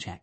Czech.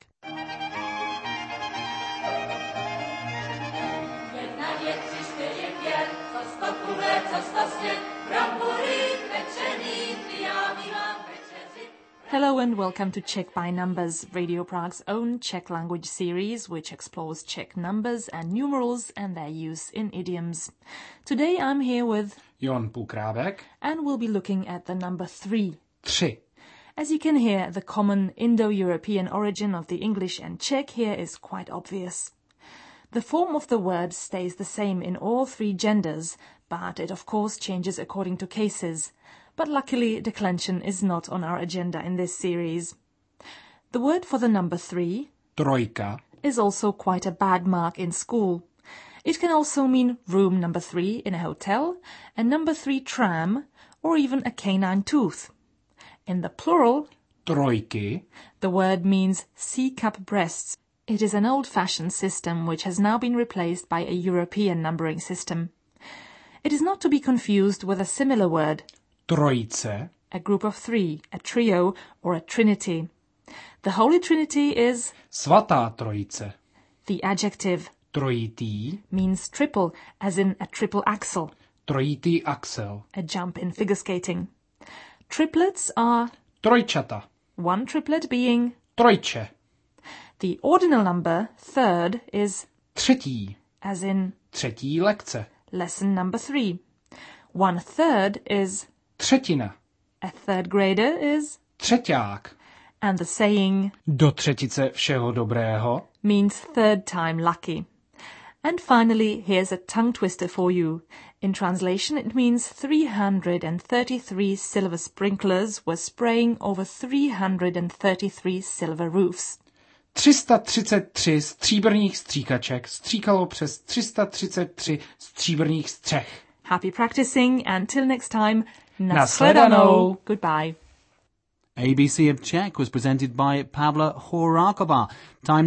Hello and welcome to Czech by Numbers, Radio Prague's own Czech language series which explores Czech numbers and numerals and their use in idioms. Today I'm here with Jon Pukrábek and we'll be looking at the number 3. 3. As you can hear, the common Indo-European origin of the English and Czech here is quite obvious. The form of the word stays the same in all three genders, but it of course changes according to cases. But luckily, declension is not on our agenda in this series. The word for the number 3, Trojka, is also quite a bad mark in school. It can also mean room number 3 in a hotel, and number 3 tram, or even a canine tooth. In the plural, trojky, the word means C-cup breasts. It is an old-fashioned system which has now been replaced by a European numbering system. It is not to be confused with a similar word, trojice, a group of 3, a trio, or a trinity. The Holy Trinity is svatá trojice. the adjective. Trojitý, Means triple, as in a triple axel, trojitý axel. a jump in figure skating. Triplets are Trojčata, one triplet being. trojče. The ordinal number, third, is Třetí, as in třetí lekce. lesson number 3. 1/3 is Třetina, a third grader is, třeťák. and the saying Do třetice všeho dobrého. means third time lucky. And finally, here's a tongue twister for you. In translation, it means 333 silver sprinklers were spraying over 333 silver roofs. 333 stříbrných stříkaček stříkalo přes 333 stříbrných střech. Happy practicing. Until next time. Nashledanou. Goodbye. ABC of Czech was presented by Pavla Horakova. Time